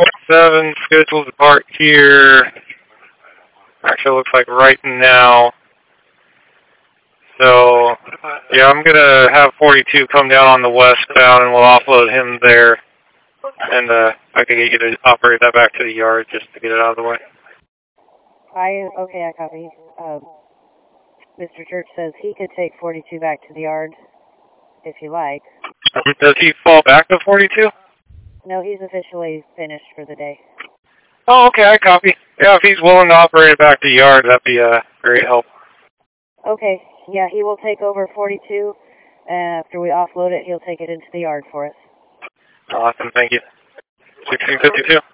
7 scheduled to park here. Actually, looks like right now. So, yeah, I'm going to have 42 come down on the westbound, and we'll offload him there. And I can get you to operate that back to the yard just to get it out of the way. Okay, I copy. Mr. Church says he could take 42 back to the yard, if you like. Does he fall back to 42? No, he's officially finished for the day. Oh, okay, I copy. Yeah, if he's willing to operate it back to the yard, that'd be a great help. Okay, yeah, he will take over 42, and after we offload it, he'll take it into the yard for us. Awesome, thank you. 1652.